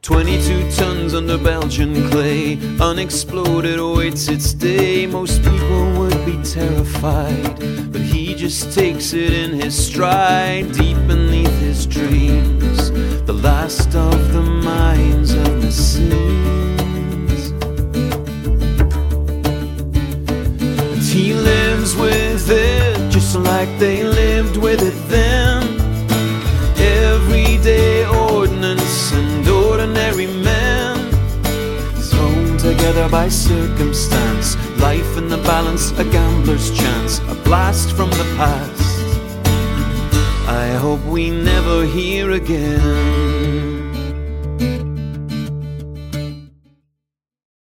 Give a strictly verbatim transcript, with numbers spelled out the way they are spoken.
Twenty-two tons under Belgian clay, unexploded awaits its day. Most people would be terrified, but he just takes it in his stride. Deep beneath his dreams, the last of the mines of the seas. And he lives with it, just like they lived with it then. Everyday ordnance and ordinary men, thrown together by circumstance. Life in the balance, a gambler's chance, a blast from the past I hope we never hear again.